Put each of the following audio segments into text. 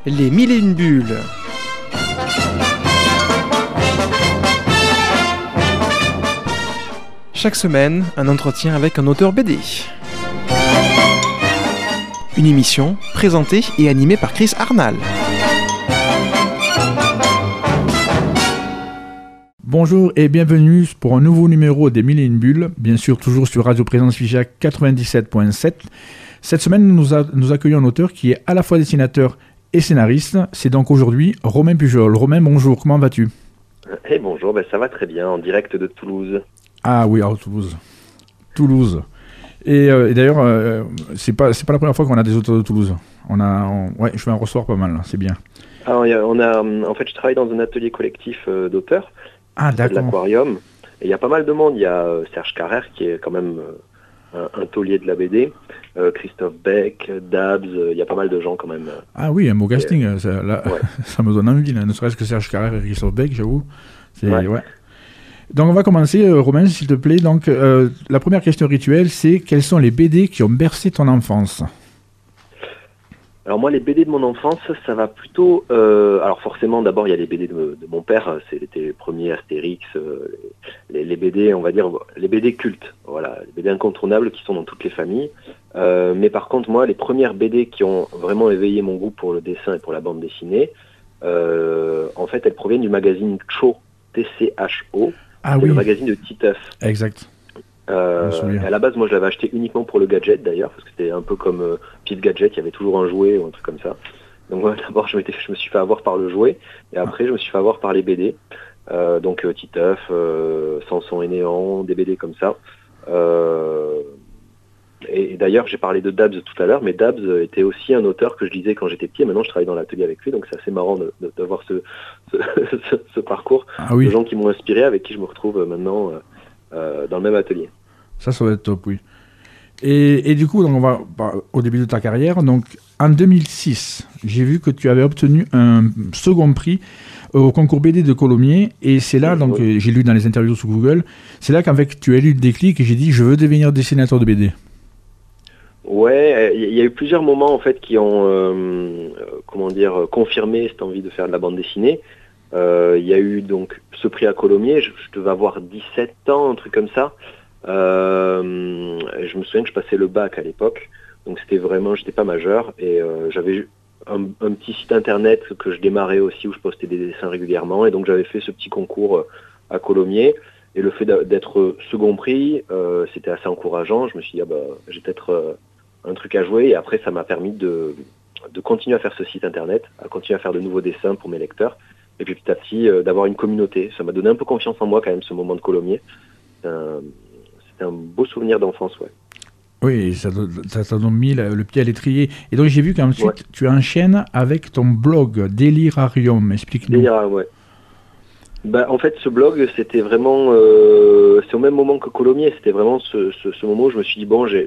Les mille et une bulles. Chaque semaine, un entretien avec un auteur BD. Une émission présentée et animée par Chris Arnal. Bonjour et bienvenue pour un nouveau numéro des Mille et une bulles, bien sûr toujours sur Radio Présence Figeac 97.7. Cette semaine, nous accueillons un auteur qui est à la fois dessinateur et scénariste. C'est donc aujourd'hui Romain Pujol. Romain, bonjour, comment vas-tu ? Bonjour, ça va très bien, en direct de Toulouse. Ah oui, alors Toulouse. Et d'ailleurs, c'est pas la première fois qu'on a des auteurs de Toulouse. Je vais en recevoir pas mal, là, c'est bien. Alors, en fait, je travaille dans un atelier collectif d'auteurs. Ah, d'accord. De l'Aquarium. Et il y a pas mal de monde. Il y a Serge Carrère, qui est quand même un taulier de la BD. Christophe Beck, Dabs, il y a pas mal de gens quand même. Ah oui, un beau casting. Ça me donne envie, là, ne serait-ce que Serge Carrère et Christophe Beck, j'avoue. Ouais. Donc on va commencer, Romain, s'il te plaît. Donc la première question rituelle, c'est quels sont les BD qui ont bercé ton enfance ? Alors moi, les BD de mon enfance, ça va plutôt... alors forcément, d'abord, il y a les BD de mon père. C'était les premiers Astérix, les BD, on va dire, les BD cultes. Voilà, les BD incontournables qui sont dans toutes les familles. Mais par contre, moi, les premières BD qui ont vraiment éveillé mon goût pour le dessin et pour la bande dessinée, en fait, elles proviennent du magazine Tcho, T-C-H-O. Ah c'est oui. Le magazine de Titeuf. Exact. À la base, moi, je l'avais acheté uniquement pour le gadget, d'ailleurs, parce que c'était un peu comme Pif Gadget, il y avait toujours un jouet ou un truc comme ça. Donc moi, d'abord, je me suis fait avoir par le jouet, et après, je me suis fait avoir par les BD. Donc Titeuf, Samson et Néant, des BD comme ça. Et d'ailleurs, j'ai parlé de Dabs tout à l'heure, mais Dabs était aussi un auteur que je lisais quand j'étais petit, et maintenant je travaille dans l'atelier avec lui, donc c'est assez marrant d'avoir ce parcours de gens qui m'ont inspiré, avec qui je me retrouve maintenant dans le même atelier. Ça va être top, oui. Et du coup, donc on va au début de ta carrière. Donc en 2006, j'ai vu que tu avais obtenu un second prix au concours BD de Colomiers, et c'est là, donc j'ai lu dans les interviews sur Google, c'est là qu'en fait tu as eu le déclic et j'ai dit je veux devenir dessinateur de BD. Ouais, il y a eu plusieurs moments en fait qui ont confirmé cette envie de faire de la bande dessinée. Il y a eu donc ce prix à Colomiers, je devais avoir 17 ans, un truc comme ça. Je me souviens que je passais le bac à l'époque, donc j'étais pas majeur, et j'avais un petit site internet que je démarrais aussi où je postais des dessins régulièrement, et donc j'avais fait ce petit concours à Colomiers, et le fait d'être second prix, c'était assez encourageant. Je me suis dit j'ai peut-être un truc à jouer, et après ça m'a permis de continuer à faire ce site internet, à continuer à faire de nouveaux dessins pour mes lecteurs, et puis petit à petit d'avoir une communauté. Ça m'a donné un peu confiance en moi quand même, ce moment de Colomiers. C'était un beau souvenir d'enfance, ouais. Oui, ça t'a donc mis le pied à l'étrier. Et donc j'ai vu qu'ensuite tu enchaînes avec ton blog Delirarium. Explique-nous. Delirarium, ouais. En fait, ce blog, c'était vraiment... c'est au même moment que Colomiers. C'était vraiment ce moment où je me suis dit,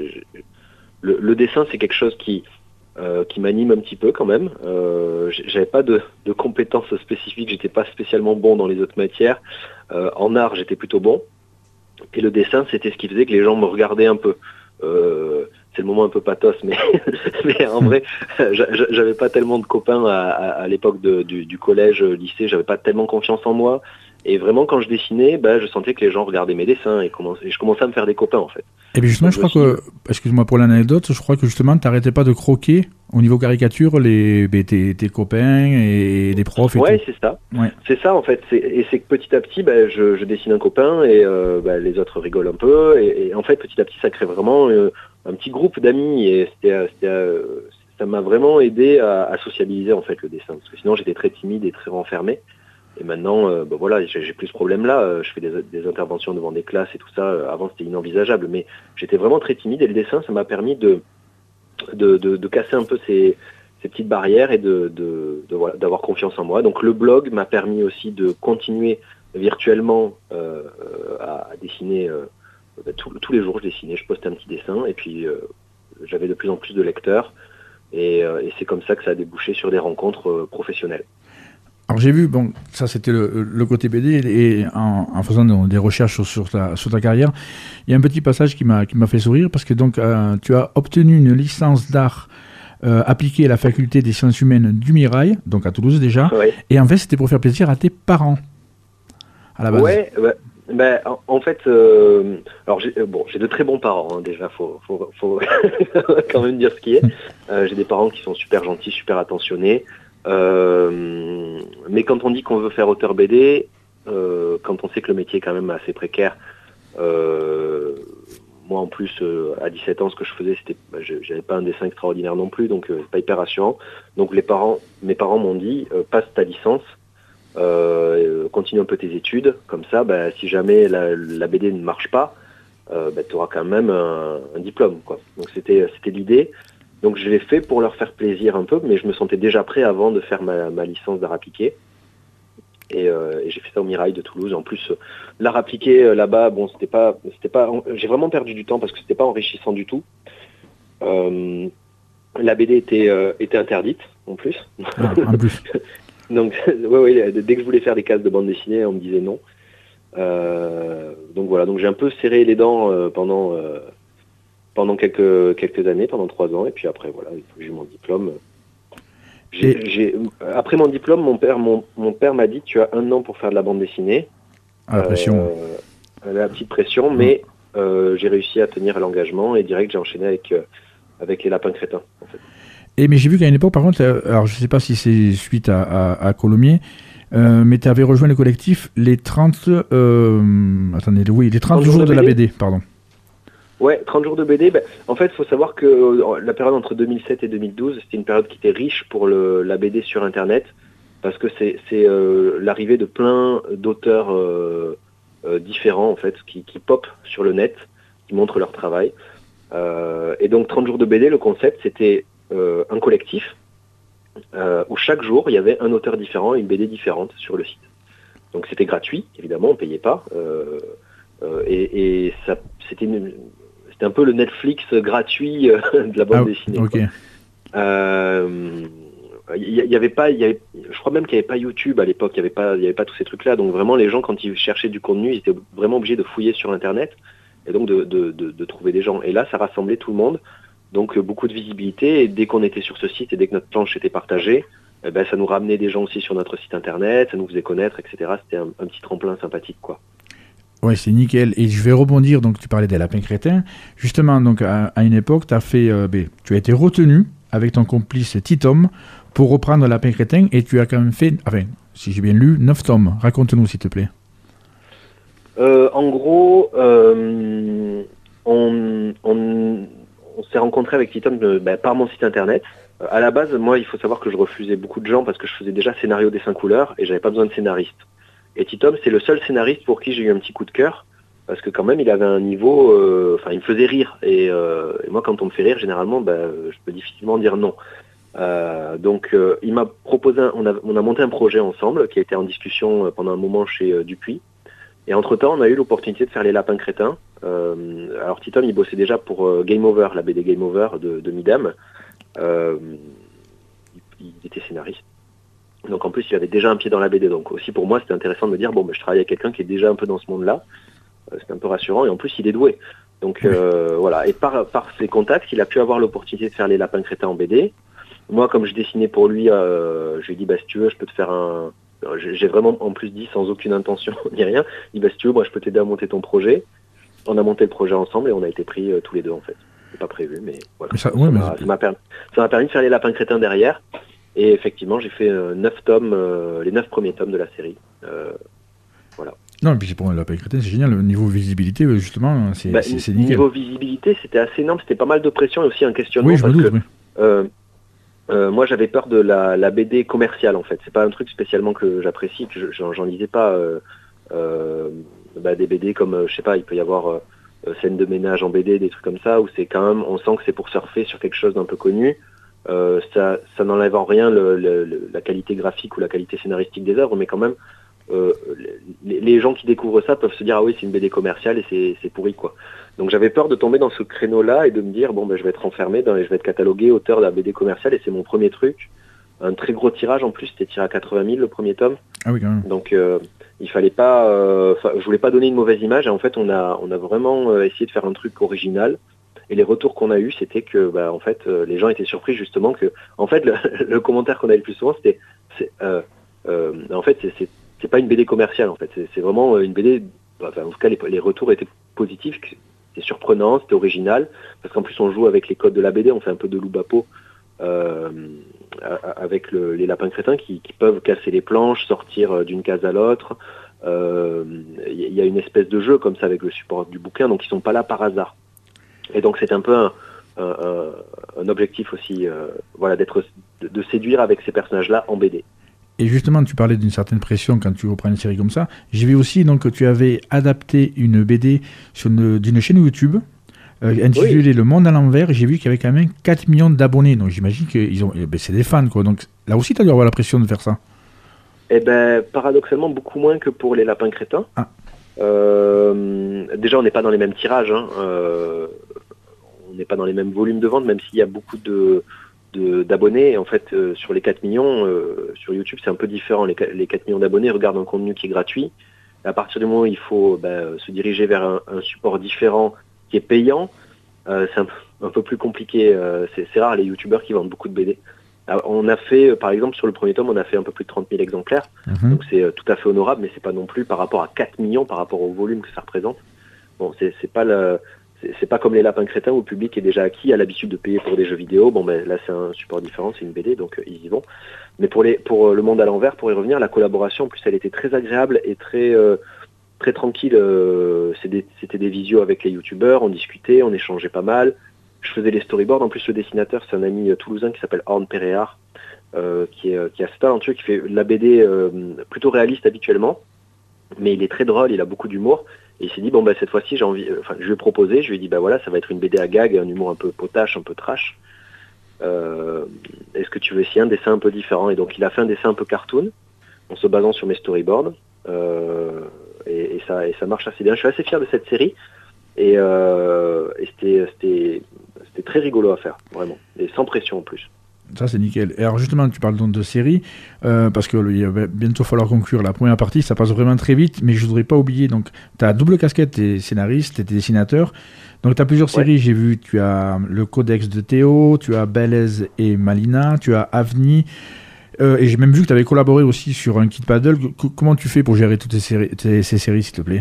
le dessin, c'est quelque chose qui m'anime un petit peu quand même. J'avais pas de compétences spécifiques, j'étais pas spécialement bon dans les autres matières. En art, j'étais plutôt bon. Et le dessin, c'était ce qui faisait que les gens me regardaient un peu. C'est le moment un peu pathos, mais en vrai, j'avais pas tellement de copains à l'époque du collège, lycée, j'avais pas tellement confiance en moi. Et vraiment, quand je dessinais, je sentais que les gens regardaient mes dessins, et je commençais à me faire des copains, en fait. Et bien justement, je crois que, excuse-moi pour l'anecdote, je crois que justement, t'arrêtais pas de croquer au niveau caricature tes copains et des profs et tout. C'est ça. Ouais. C'est ça, en fait. C'est que petit à petit, je dessine un copain, et les autres rigolent un peu. Et en fait, petit à petit, ça crée vraiment un petit groupe d'amis. Et ça m'a vraiment aidé à sociabiliser, en fait, le dessin. Parce que sinon, j'étais très timide et très renfermé. Et maintenant, j'ai plus ce problème-là. Je fais des interventions devant des classes et tout ça. Avant, c'était inenvisageable. Mais j'étais vraiment très timide, et le dessin, ça m'a permis de casser un peu ces petites barrières et d'avoir confiance en moi. Donc le blog m'a permis aussi de continuer virtuellement à dessiner. Tous les jours, je dessinais, je postais un petit dessin, et puis j'avais de plus en plus de lecteurs. Et c'est comme ça que ça a débouché sur des rencontres professionnelles. Alors j'ai vu, ça c'était le côté BD, et en faisant des recherches sur ta carrière, il y a un petit passage qui m'a fait sourire, parce que donc tu as obtenu une licence d'art appliqué à la faculté des sciences humaines du Mirail, donc à Toulouse déjà. Ouais. Et en fait, c'était pour faire plaisir à tes parents, à la base. Ouais, en fait, alors j'ai de très bons parents, hein, déjà, faut quand même dire ce qui est. J'ai des parents qui sont super gentils, super attentionnés. Mais quand on dit qu'on veut faire auteur BD, quand on sait que le métier est quand même assez précaire, moi en plus à 17 ans ce que je faisais c'était, j'avais pas un dessin extraordinaire non plus, donc c'est pas hyper rassurant. Donc mes parents m'ont dit passe ta licence, continue un peu tes études, comme ça si jamais la BD ne marche pas, tu auras quand même un diplôme, quoi. Donc c'était l'idée. Donc je l'ai fait pour leur faire plaisir un peu, mais je me sentais déjà prêt avant de faire ma licence d'art appliqué. Et j'ai fait ça au Mirail de Toulouse. En plus, l'art appliqué là-bas, bon, c'était pas, j'ai vraiment perdu du temps parce que c'était pas enrichissant du tout. La BD était interdite en plus. En plus. Donc, ouais, dès que je voulais faire des cases de bande dessinée, on me disait non. Donc voilà, donc j'ai un peu serré les dents pendant quelques années, pendant 3 ans, et puis après voilà, j'ai eu mon diplôme. Après mon diplôme, mon père m'a dit tu as 1 an pour faire de la bande dessinée. À la pression. La petite pression, mais j'ai réussi à tenir l'engagement et direct j'ai enchaîné avec les lapins crétins. En fait. Mais j'ai vu qu'à une époque, par contre, alors je sais pas si c'est suite à Colomiers, mais tu avais rejoint le collectif les 30 les 30 jours de la BD, pardon. Ouais, 30 jours de BD. En fait, il faut savoir que la période entre 2007 et 2012, c'était une période qui était riche pour la BD sur Internet, parce que c'est l'arrivée de plein d'auteurs différents, en fait, qui popent sur le net, qui montrent leur travail. Et donc, 30 jours de BD, le concept, c'était un collectif où chaque jour, il y avait un auteur différent et une BD différente sur le site. Donc, c'était gratuit, évidemment, on ne payait pas. Et ça, c'était un peu le Netflix gratuit de la bande dessinée. Okay. Je crois même qu'il n'y avait pas YouTube à l'époque, il n'y avait pas tous ces trucs-là. Donc vraiment, les gens, quand ils cherchaient du contenu, ils étaient vraiment obligés de fouiller sur Internet et donc de trouver des gens. Et là, ça rassemblait tout le monde. Donc beaucoup de visibilité. Et dès qu'on était sur ce site et dès que notre planche était partagée, ça nous ramenait des gens aussi sur notre site Internet, ça nous faisait connaître, etc. C'était un petit tremplin sympathique, quoi. Ouais, c'est nickel. Et je vais rebondir, donc tu parlais des lapins crétins. Justement, donc à une époque, tu as été retenu avec ton complice Titom pour reprendre Lapin crétin et tu as quand même fait, enfin, si j'ai bien lu, 9 tomes. Raconte-nous, s'il te plaît. En gros, on s'est rencontré avec Titom par mon site internet. À la base, moi, il faut savoir que je refusais beaucoup de gens parce que je faisais déjà scénario dessin couleur et j'avais pas besoin de scénariste. Et Titom, c'est le seul scénariste pour qui j'ai eu un petit coup de cœur, parce que quand même, il avait un niveau... il me faisait rire. Et moi, quand on me fait rire, généralement, je peux difficilement dire non. Donc, il m'a proposé... On a monté un projet ensemble, qui a été en discussion pendant un moment chez Dupuis. Et entre-temps, on a eu l'opportunité de faire les lapins crétins. Alors, Titom, il bossait déjà pour Game Over, la BD Game Over de Midam. Il était scénariste. Donc en plus il avait déjà un pied dans la BD, donc aussi pour moi c'était intéressant de me dire je travaille avec quelqu'un qui est déjà un peu dans ce monde-là, c'est un peu rassurant et en plus il est doué. Donc voilà, et par ses contacts il a pu avoir l'opportunité de faire les lapins crétins en BD. Moi comme je dessinais pour lui, je lui ai dit si tu veux je peux te faire un... J'ai vraiment en plus dit sans aucune intention ni rien, il dit si tu veux moi je peux t'aider à monter ton projet. On a monté le projet ensemble et on a été pris tous les deux en fait. C'est pas prévu mais voilà. Ça m'a permis de faire les lapins crétins derrière. Et effectivement, j'ai fait 9 tomes, les 9 premiers tomes de la série. Voilà. Non, et puis pour le Lapin crétin, c'est génial. Le niveau visibilité, justement, c'est nickel. Niveau visibilité, c'était assez énorme. C'était pas mal de pression et aussi un questionnement. Oui, je me doute, oui. Moi, j'avais peur de la BD commerciale, en fait. C'est pas un truc spécialement que j'apprécie. Que j'en lisais pas des BD comme, je sais pas, il peut y avoir scène de ménage en BD, des trucs comme ça, où c'est quand même, on sent que c'est pour surfer sur quelque chose d'un peu connu. Ça n'enlève en rien la qualité graphique ou la qualité scénaristique des œuvres, mais quand même les gens qui découvrent ça peuvent se dire ah oui c'est une BD commerciale et c'est pourri quoi. Donc j'avais peur de tomber dans ce créneau là et de me dire je vais être enfermé je vais être catalogué auteur de la BD commerciale et c'est mon premier truc, un très gros tirage en plus, c'était tiré à 80 000 le premier tome. Ah oui quand même. Donc il fallait pas je voulais pas donner une mauvaise image et en fait on a vraiment essayé de faire un truc original. Et les retours qu'on a eus, c'était que en fait, les gens étaient surpris justement que, en fait, le commentaire qu'on a eu le plus souvent, c'était, en fait, c'est pas une BD commerciale, en fait, c'est vraiment une BD. Enfin, en tout cas, les retours étaient positifs. C'était surprenant, c'était original, parce qu'en plus on joue avec les codes de la BD, on fait un peu de loup-bapeau avec les lapins crétins qui peuvent casser les planches, sortir d'une case à l'autre. Il y a une espèce de jeu comme ça avec le support du bouquin, donc ils sont pas là par hasard. Et donc c'est un peu un objectif aussi, de séduire avec ces personnages-là en BD. Et justement, tu parlais d'une certaine pression quand tu reprends une série comme ça. J'ai vu aussi donc, que tu avais adapté une BD d'une chaîne YouTube intitulée Le Monde à l'envers. J'ai vu qu'il y avait quand même 4 millions d'abonnés. Donc j'imagine que c'est des fans, quoi. Donc là aussi, tu as dû avoir la pression de faire ça. Eh ben, paradoxalement, beaucoup moins que pour les lapins crétins. Ah. Déjà, on n'est pas dans les mêmes tirages. On n'est pas dans les mêmes volumes de vente, même s'il y a beaucoup d'abonnés. En fait, sur les 4 millions, sur YouTube, c'est un peu différent. Les 4 millions d'abonnés regardent un contenu qui est gratuit. À partir du moment où il faut se diriger vers un support différent qui est payant, c'est un peu plus compliqué. C'est rare les YouTubeurs qui vendent beaucoup de BD. Alors, on a fait, par exemple, sur le premier tome, on a fait un peu plus de 30 000 exemplaires. Donc c'est tout à fait honorable, mais c'est pas non plus par rapport à 4 millions, par rapport au volume que ça représente. Bon, c'est pas comme les lapins crétins où le public est déjà acquis, a l'habitude de payer pour des jeux vidéo. Bon, là c'est un support différent, c'est une BD, donc ils y vont. Mais pour le monde à l'envers, pour y revenir, la collaboration, en plus, elle était très agréable et très tranquille. C'était des visios avec les youtubeurs, on discutait, on échangeait pas mal. Je faisais les storyboards. En plus, le dessinateur, c'est un ami toulousain qui s'appelle Orne Péréard, qui est assez talentueux, qui fait de la BD plutôt réaliste habituellement, mais il est très drôle, il a beaucoup d'humour. Et il s'est dit, cette fois-ci, j'ai envie. Enfin, je lui ai proposé, je lui ai dit, ça va être une BD à gag, un humour un peu potache, un peu trash. Est-ce que tu veux essayer un dessin un peu différent? Et donc, il a fait un dessin un peu cartoon, en se basant sur mes storyboards. Et ça marche assez bien. Je suis assez fier de cette série. Et c'était très rigolo à faire, vraiment. Et sans pression en plus. Ça, c'est nickel. Et alors, justement, tu parles donc de série, parce qu'il va bientôt falloir conclure la première partie. Ça passe vraiment très vite, mais je ne voudrais pas oublier. Donc, tu as double casquette, tu es scénariste, tu es dessinateur. Donc, tu as plusieurs séries. J'ai vu, tu as Le Codex de Théo, tu as Belaise et Malina, tu as Avni. Et j'ai même vu que tu avais collaboré aussi sur un kit paddle. Comment tu fais pour gérer toutes ces séries, s'il te plaît?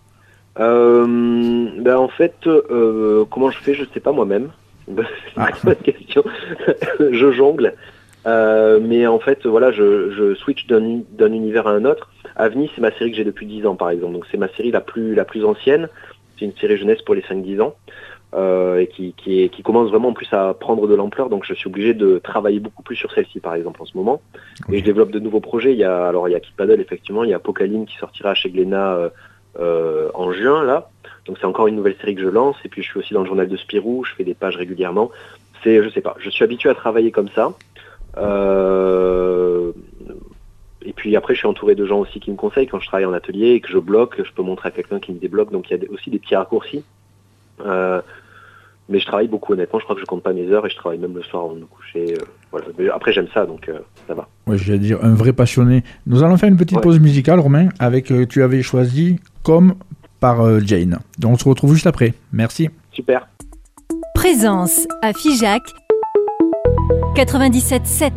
En fait, comment je fais, je sais pas moi-même. C'est une bonne question. Je jongle. Mais en fait, voilà, je switch d'un univers à un autre. Avni, c'est ma série que j'ai depuis 10 ans, par exemple. Donc c'est ma série la plus ancienne. C'est une série jeunesse pour les 5-10 ans. Et qui commence vraiment en plus à prendre de l'ampleur. Donc je suis obligé de travailler beaucoup plus sur celle-ci, par exemple, en ce moment. Okay. Et je développe de nouveaux projets. Il y a Kid Paddle, effectivement. Il y a Apocalypse qui sortira chez Glénat en juin, là. Donc c'est encore une nouvelle série que je lance. Et puis je suis aussi dans le journal de Spirou, je fais des pages régulièrement. Je sais pas, je suis habitué à travailler comme ça. Et puis après je suis entouré de gens aussi qui me conseillent quand je travaille en atelier et que je bloque, je peux montrer à quelqu'un qui me débloque. Donc il y a aussi des petits raccourcis. Mais je travaille beaucoup, honnêtement. Je crois que je compte pas mes heures et je travaille même le soir avant de me coucher. Voilà. Mais après j'aime ça, donc ça va. Ouais, je vais dire un vrai passionné. Nous allons faire une petite pause musicale, Romain, avec tu avais choisi Comme par Jane. Donc on se retrouve juste après. Merci. Super. Présence à Figeac 97.7.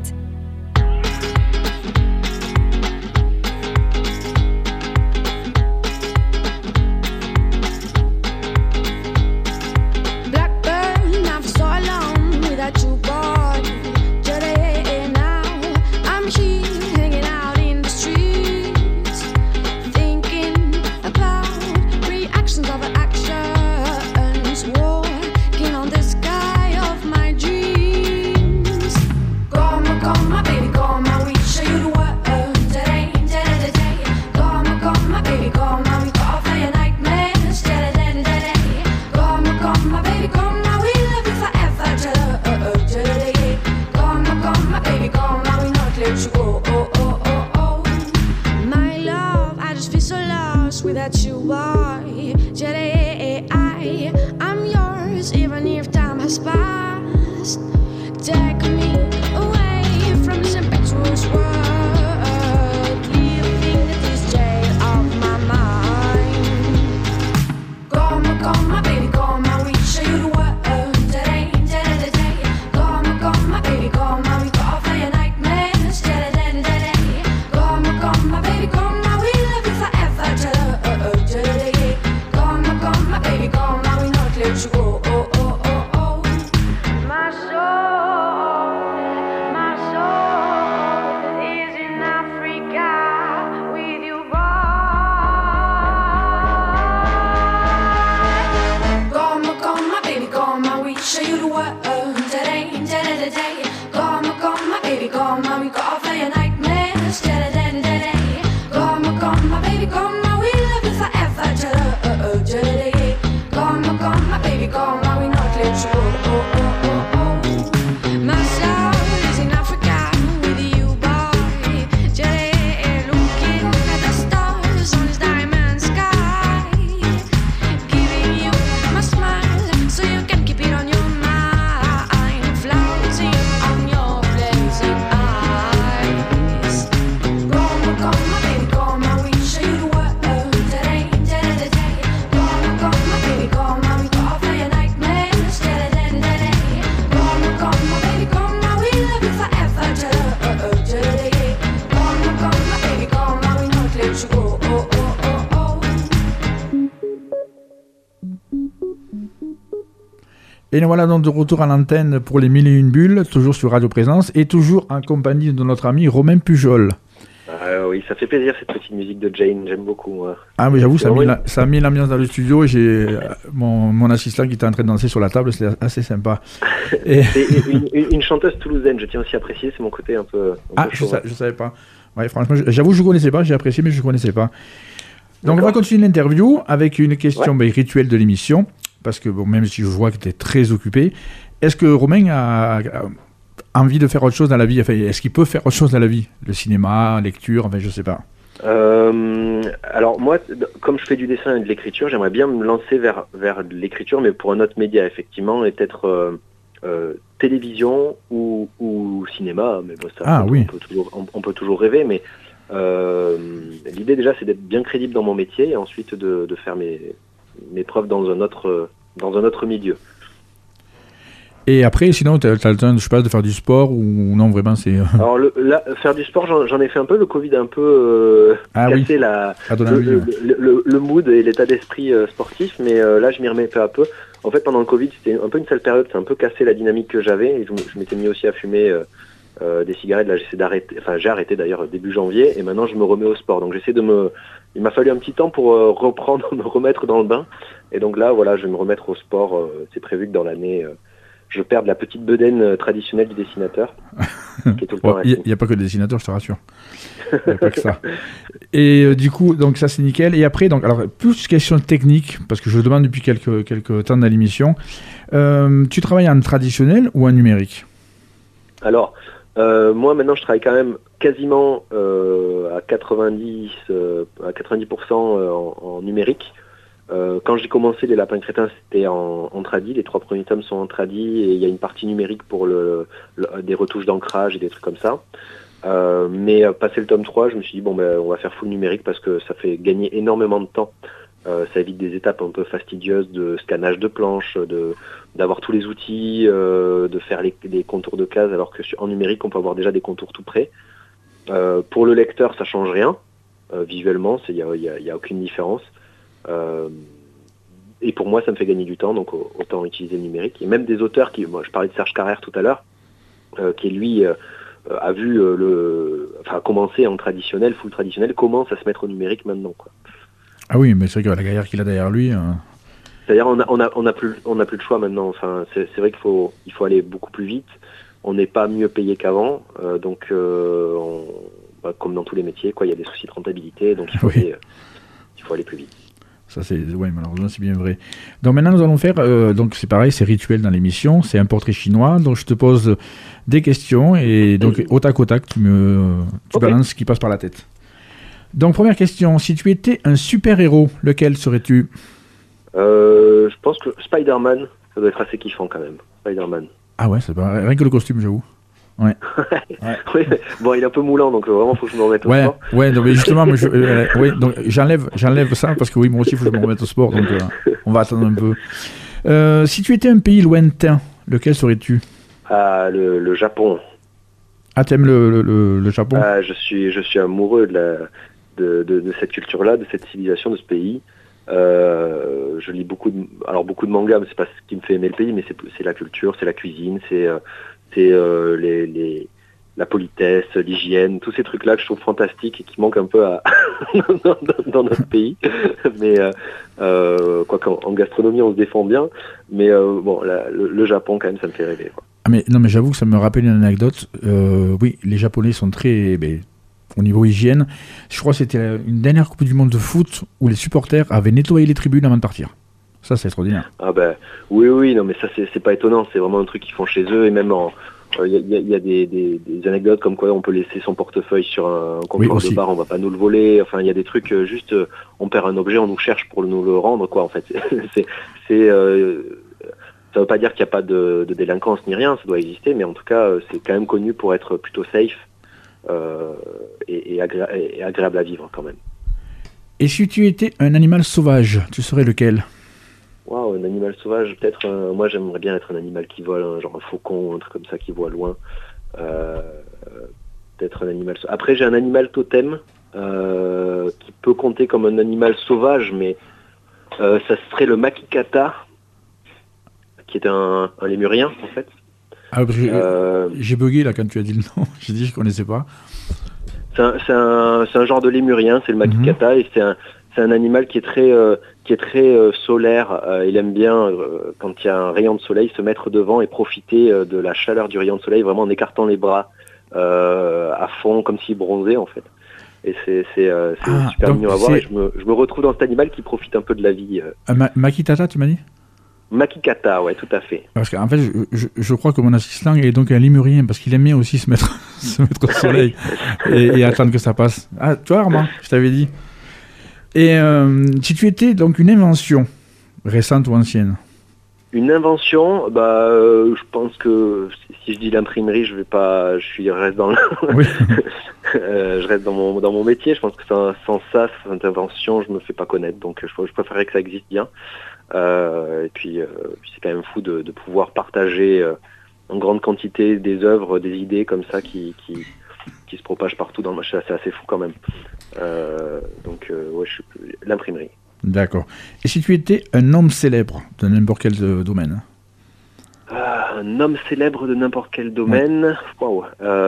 Come, my baby, come, I will show you the world. Et nous voilà donc de retour à l'antenne pour les 1001 bulles, toujours sur Radio Présence, et toujours en compagnie de notre ami Romain Pujol. Oui, ça fait plaisir cette petite musique de Jane, j'aime beaucoup. Moi. Ah oui, j'avoue, ça a mis l'ambiance dans le studio, et j'ai mon assistant qui était en train de danser sur la table, c'était assez sympa. Et une chanteuse toulousaine, je tiens aussi à préciser, c'est mon côté un peu chaud. Je savais pas. Ouais, franchement, j'avoue, je connaissais pas, j'ai apprécié, mais je connaissais pas. Donc on va continuer l'interview avec une question rituelle de l'émission. Parce que bon, même si je vois que tu es très occupé, est-ce que Romain a envie de faire autre chose dans la vie? Enfin, est-ce qu'il peut faire autre chose dans la vie? Le cinéma, lecture, enfin, je sais pas. Alors moi, comme je fais du dessin et de l'écriture, j'aimerais bien me lancer vers l'écriture, mais pour un autre média, effectivement, et peut-être télévision ou cinéma. Mais bon, ça, on peut toujours rêver, mais l'idée déjà, c'est d'être bien crédible dans mon métier et ensuite de faire mes preuves dans un autre milieu. Et après, sinon, tu as le temps, je sais pas, de faire du sport ou non, vraiment, c'est... Alors, faire du sport, j'en ai fait un peu. Le Covid a un peu cassé le mood et l'état d'esprit sportif, mais là, je m'y remets peu à peu. En fait, pendant le Covid, c'était un peu une sale période, c'est un peu cassé la dynamique que j'avais. Et je m'étais mis aussi à fumer des cigarettes. Là, j'ai arrêté d'ailleurs début janvier, et maintenant, je me remets au sport. Donc, il m'a fallu un petit temps pour me remettre dans le bain. Et donc là, voilà, je vais me remettre au sport. C'est prévu que dans l'année, je perde la petite bedaine traditionnelle du dessinateur. Qui est tout le temps il n'y a pas que le dessinateur, je te rassure. Il n'y a pas que ça. Et du coup, donc ça c'est nickel. Et après, donc, alors, plus question technique, parce que je le demande depuis quelques temps dans l'émission. Tu travailles en traditionnel ou en numérique? Alors, moi maintenant je travaille quand même quasiment à 90% en numérique. Quand j'ai commencé les Lapins Crétins, c'était en tradi, les 3 premiers tomes sont en tradi et il y a une partie numérique pour des retouches d'ancrage et des trucs comme ça. Mais passé le tome 3, je me suis dit on va faire full numérique parce que ça fait gagner énormément de temps. Ça évite des étapes un peu fastidieuses de scannage de planches, d'avoir tous les outils, de faire les contours de cases, alors que en numérique, on peut avoir déjà des contours tout prêts. Pour le lecteur, ça change rien. Visuellement, il y a aucune différence. Et pour moi, ça me fait gagner du temps, donc autant utiliser le numérique. Et même des auteurs moi, je parlais de Serge Carrère tout à l'heure, qui lui a vu commencé en traditionnel, full traditionnel, commence à se mettre au numérique maintenant, quoi. Ah oui, mais c'est vrai que la galère qu'il a derrière lui... C'est-à-dire on a plus de choix maintenant. Enfin, c'est vrai qu'il faut aller beaucoup plus vite. On n'est pas mieux payé qu'avant, donc comme dans tous les métiers, quoi, il y a des soucis de rentabilité, donc il faut aller plus vite. Ça malheureusement c'est bien vrai. Donc maintenant nous allons faire, donc c'est pareil, c'est rituel dans l'émission, c'est un portrait chinois. Donc je te pose des questions et donc au tac tu balances ce qui passe par la tête. Donc première question, si tu étais un super-héros, lequel serais-tu? Je pense que Spider-Man, ça doit être assez kiffant quand même. Spider-Man. Ah ouais, c'est pas rien que le costume, j'avoue. Ouais. Oui, bon, il est un peu moulant, donc vraiment, faut que je me remette au sport. Ouais, donc, mais justement, donc j'enlève ça parce que oui, moi aussi, il faut que je me remette au sport, donc on va attendre un peu. Si tu étais un pays lointain, lequel serais-tu? Le Japon. Ah, t'aimes le Japon? Je suis amoureux de cette culture-là, de cette civilisation, de ce pays. Je lis beaucoup de mangas, mais c'est pas ce qui me fait aimer le pays, mais c'est la culture, c'est la cuisine, c'est la politesse, l'hygiène, tous ces trucs-là que je trouve fantastiques et qui manquent un peu dans notre pays. Mais quoi qu'en gastronomie on se défend bien, mais le Japon quand même ça me fait rêver, quoi. Ah mais j'avoue que ça me rappelle une anecdote. Oui, les Japonais sont très au niveau hygiène. Je crois que c'était une dernière Coupe du Monde de foot où les supporters avaient nettoyé les tribunes avant de partir. Ça, c'est extraordinaire. Ah ben oui, non mais ça c'est pas étonnant, c'est vraiment un truc qu'ils font chez eux et même il y a des anecdotes comme quoi on peut laisser son portefeuille sur un comptoir de bar, on va pas nous le voler. Enfin, il y a des trucs juste, on perd un objet, on nous cherche pour nous le rendre, quoi. En fait, ça veut pas dire qu'il n'y a pas de délinquance ni rien, ça doit exister, mais en tout cas, c'est quand même connu pour être plutôt safe et agréable à vivre quand même. Et si tu étais un animal sauvage, tu serais lequel ? Waouh, un animal sauvage, peut-être. Moi, j'aimerais bien être un animal qui vole, genre un faucon, un truc comme ça qui voit loin. Peut-être un animal. Après, j'ai un animal totem qui peut compter comme un animal sauvage, mais ça serait le makikata, qui est un lémurien en fait. Ah, parce que j'ai bugué là quand tu as dit le nom. J'ai dit que je connaissais pas. C'est un genre de lémurien, c'est le makikata, et c'est un animal qui est très solaire. Il aime bien, quand il y a un rayon de soleil, se mettre devant et profiter de la chaleur du rayon de soleil, vraiment en écartant les bras à fond, comme s'il bronzait en fait. Et c'est super mignon à voir. Et je me retrouve dans cet animal qui profite un peu de la vie. Makitata, tu m'as dit ? Makikata, ouais, tout à fait. Parce qu'en fait, je crois que mon assistant est donc un lémurien, parce qu'il aime bien aussi se mettre au soleil et attendre que ça passe. Ah, tu vois, Armand, je t'avais dit. Et si tu étais donc une invention, récente ou ancienne ? Une invention, je pense que si je dis l'imprimerie, je reste dans oui. je reste dans mon métier. Je pense que sans ça, cette invention, je me fais pas connaître. Donc je préférerais que ça existe bien. Et puis c'est quand même fou de pouvoir partager en grande quantité des œuvres, des idées comme ça qui se propagent partout dans le marché. C'est assez fou quand même. L'imprimerie. D'accord. Et si tu étais un homme célèbre de n'importe quel domaine ? Un homme célèbre de n'importe quel domaine. Waouh.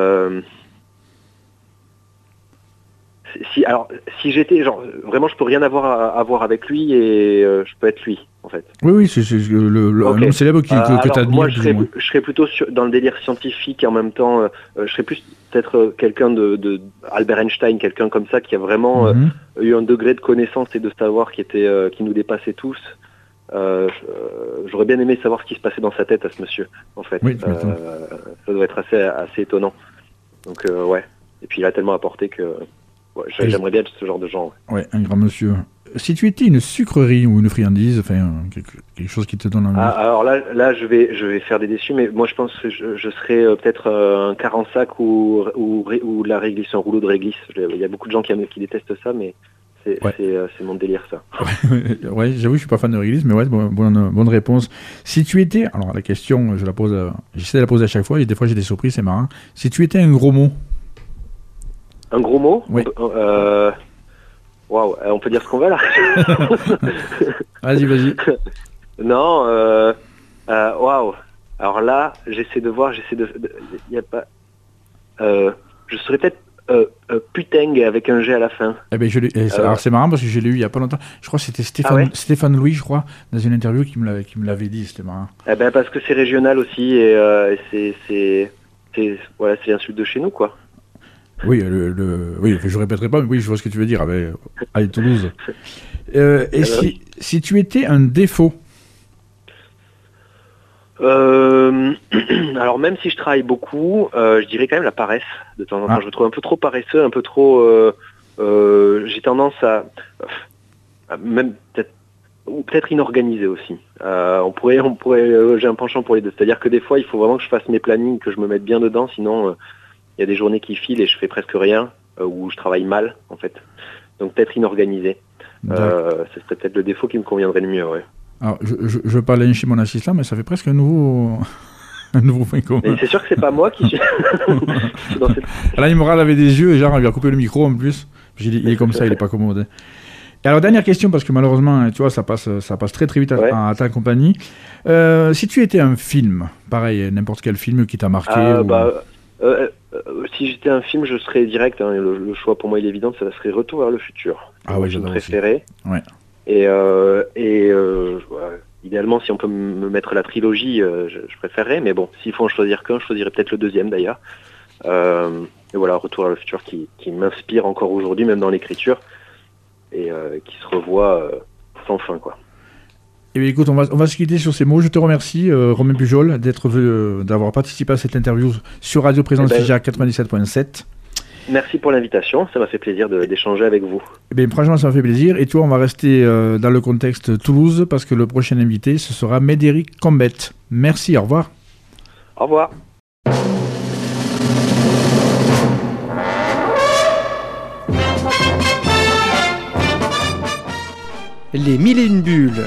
Si j'étais, genre, vraiment, je peux rien avoir à voir avec lui et je peux être lui, en fait. Oui, c'est un homme célèbre que tu admires. Moi, je serais plutôt dans le délire scientifique et en même temps, je serais plus peut-être quelqu'un de Albert Einstein, quelqu'un comme ça qui a vraiment eu un degré de connaissance et de savoir qui nous dépassait tous. J'aurais bien aimé savoir ce qui se passait dans sa tête à ce monsieur, en fait. Oui, ça doit être assez étonnant. Donc, ouais. Et puis, il a tellement apporté que... Ouais, j'aimerais bien être ce genre de gens. Ouais, un grand monsieur. Si tu étais une sucrerie ou une friandise, enfin quelque chose qui te donne envie. Alors là, je vais faire des déçus, mais moi je pense que je serais peut-être un carensac ou la réglisse, un rouleau de réglisse. Il y a beaucoup de gens qui détestent ça, mais c'est mon délire ça. Ouais, j'avoue, je suis pas fan de réglisse, mais ouais, bonne réponse. Si tu étais, alors la question, j'essaie de la poser à chaque fois, et des fois j'ai des surprises, c'est marrant. Si tu étais un gros mot. Un gros mot ? Oui. Waouh, on peut dire ce qu'on veut là. Vas-y. Non, waouh. Alors là, j'essaie de voir, y a pas. Je serais peut-être puteng avec un G à la fin. Eh ben alors c'est marrant parce que je l'ai eu il y a pas longtemps. Je crois que c'était Stéphane Louis, je crois, dans une interview qui me l'avait dit. C'était marrant. Eh ben parce que c'est régional aussi et c'est l'insulte de chez nous quoi. Oui, oui, je répéterai pas, mais oui, je vois ce que tu veux dire avec Toulouse. Et si tu étais un défaut ? Alors même si je travaille beaucoup, je dirais quand même la paresse. De temps en temps, je me trouve un peu trop paresseux, un peu trop. J'ai tendance à même peut-être inorganisé aussi. On pourrait. J'ai un penchant pour les deux. C'est-à-dire que des fois, il faut vraiment que je fasse mes plannings, que je me mette bien dedans, sinon. Il y a des journées qui filent et je fais presque rien, ou je travaille mal, en fait. Donc peut-être inorganisé. Ce serait peut-être le défaut qui me conviendrait le mieux, ouais. Alors, je parle chez mon assistant, mais ça fait presque un nouveau point commun. Mais c'est sûr que c'est pas moi qui suis... Là, il me avait des yeux, et genre, il lui a coupé le micro en plus. Il est comme ça, il est pas commode. Et alors, dernière question, parce que malheureusement, tu vois, ça passe très très vite à ta compagnie. Si tu étais un film, pareil, n'importe quel film qui t'a marqué... si j'étais un film, je serais direct. Hein, le choix pour moi il est évident, ça serait Retour vers le futur. Ah ouais, j'adore préféré. Ouais. Et idéalement, si on peut me mettre la trilogie, je préférerais. Mais bon, s'il faut en choisir qu'un, je choisirais peut-être le deuxième d'ailleurs. Et voilà, Retour vers le futur qui m'inspire encore aujourd'hui, même dans l'écriture, et qui se revoit sans fin, quoi. Eh bien, écoute, on va se quitter sur ces mots. Je te remercie, Romain Pujol, d'avoir participé à cette interview sur Radio Présence Figeac 97.7. Merci pour l'invitation, ça m'a fait plaisir d'échanger avec vous. Eh bien, franchement, ça m'a fait plaisir. Et toi, on va rester dans le contexte Toulouse parce que le prochain invité, ce sera Médéric Combette. Merci, au revoir. Au revoir. Les 1001 bulles.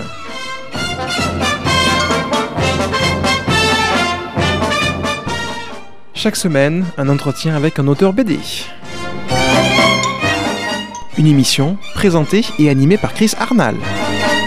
Chaque semaine, un entretien avec un auteur BD. Une émission présentée et animée par Chris Arnal.